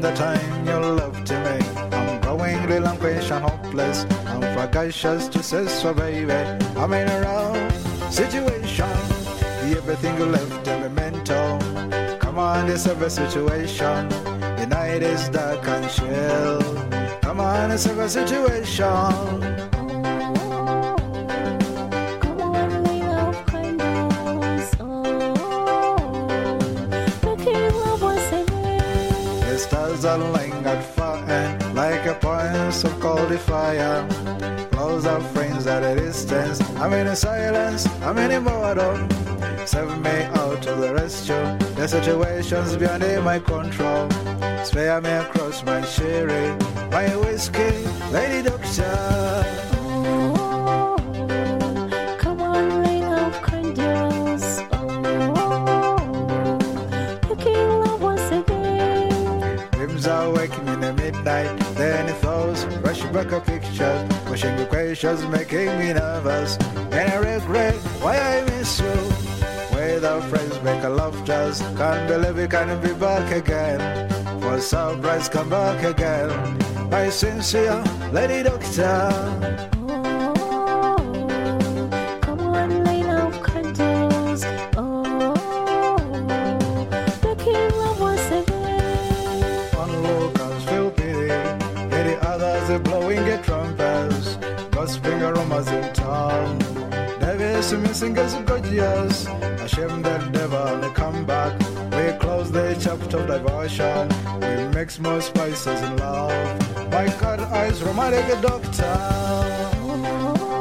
the time you love to me. I'm growing relinquished and hopeless. I'm fragacious to say so, baby. I'm in a rough situation. Everything you left in me mental. Come on, this every situation. The night is dark and chill. Come on, it's every situation. Stars are lingered far and like a point so cold the fire. Close our friends at a distance. I'm in a silence, I'm in a boredom. Save me out of the rescue. The situation's beyond my control. Spare me across my sherry, my whiskey, lady doctor. Are waking in the midnight, then it falls, rushing back a picture, pushing equations, making me nervous, and I regret why I miss you. Without friends, make a love just can't believe we can be back again. For surprise, come back again, my sincere lady doctor. Blowing a trumpets, gossiping aromas in town. Davis missing us gorgeous, ashamed that never may come back. We close the chapter of devotion, we mix more spices in love. My cut eyes romantic doctor.